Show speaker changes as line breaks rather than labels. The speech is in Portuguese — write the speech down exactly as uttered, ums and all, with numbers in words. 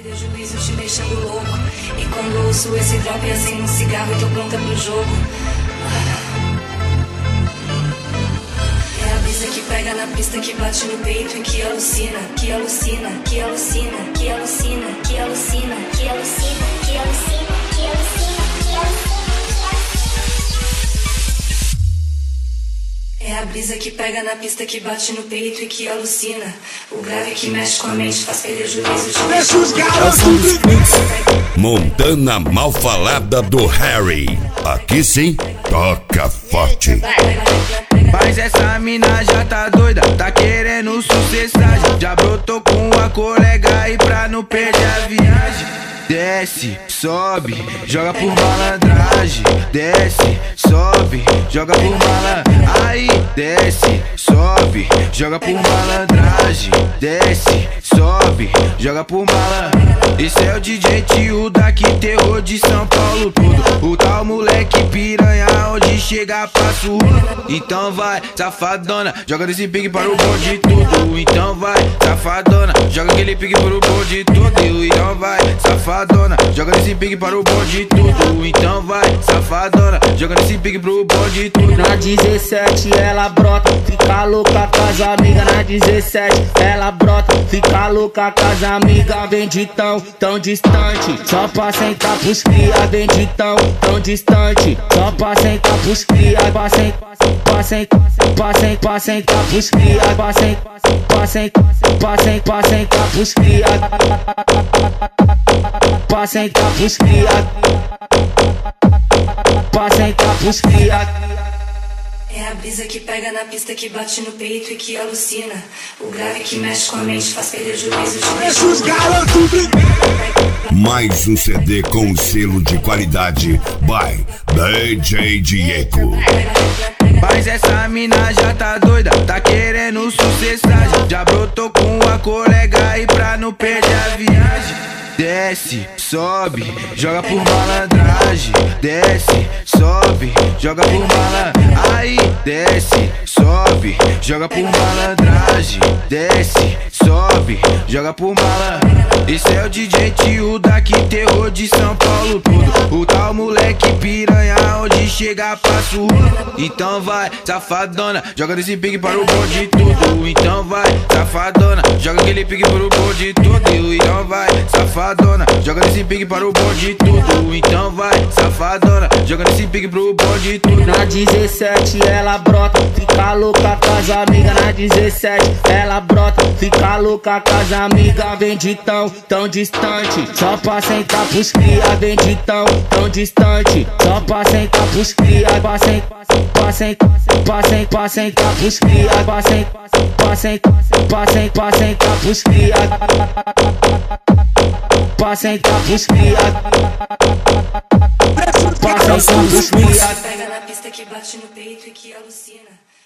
Perdeu juízo te deixando louco. E quando ouço esse drop assim no cigarro, eu tô pronta pro jogo. É a brisa que pega na pista, que bate no peito e que alucina, que alucina, que alucina, que alucina, que alucina, que alucina, que alucina, que alucina, que alucina. É a brisa que pega na pista, que bate no peito e que alucina. O grave que mexe com a mente, faz perder juízo. Deixa os garotos.
Montana mal falada do Harry. Aqui sim, toca forte.
Mas essa mina já tá doida, tá querendo sucessagem. Já brotou com a colega e pra não perder a viagem. Desce, sobe, joga por malandragem. Desce, sobe, joga por malandragem. Aí, desce, sobe, joga por malandragem. Desce, sobe, joga por malandragem. Esse é o D J Tio daqui, terror de São Paulo todo. O tal moleque piranha, onde chega passa o rodo. Então vai, safadona, joga desse pique para o bonde tudo. Então vai, safadona, joga aquele pique para o bonde tudo. Então vai, safadona, joga nesse pique para o bonde tudo. Então vai, safadona, joga nesse pique pro bonde tudo.
Na dezessete ela brota, fica louca com as amigas. Na dezessete ela brota, fica louca com as amigas. Vem de tão, tão distante, só pra sentar pros cria. Vem de tão, tão distante, só pra sentar pros cria. Pra sentar, pra sentar, pra sentar, pra sentar pros cria. Pra sentar, pra sentar, pra sentar, pra sentar pros cria. Pra sentar pros cria. Pra sentar pros cria.
É a brisa que pega na pista, que bate no peito e que alucina. O grave que mexe com a mente, faz perder juízo.
Deixa os garotos brincar. Mais um C D com selo de qualidade by D J Diego.
Mas essa mina já tá doida, tá querendo sucessagem. Já brotou com a colega e pra não perder a viagem. Desce, sobe, joga por malandragem. Desce, sobe, joga por malandragem. Aí, desce, sobe, joga por malandragem. Desce, sobe, joga por malandragem. Esse é o D J Tio daqui, terror de São Paulo todo. O tal moleque piranha, onde chega passa o rodo. Então vai, safadona, joga desse pique para o bonde tudo. Então vai, safadona, joga aquele pique para o bonde tudo. Então vai, safadona, joga nesse pique para o bonde tudo. Então vai, safadona, joga nesse pique pro bonde tudo.
Na dezessete ela brota, fica louca com as amigas. Na dezessete ela brota, fica louca com as amigas. Vem de tão, tão distante, só pra sentar pros cria. Vem de tão, tão distante, só pra sentar pros cria. Pra sentar, pra sentar, pra sentar, pra sentar pros cria. Pra sentar, pra sentar, pra sentar, pra sentar pros cria. Pra sentar pros cria. Pra sentar pros cria.
Pega na pista, que bate no peito e que alucina.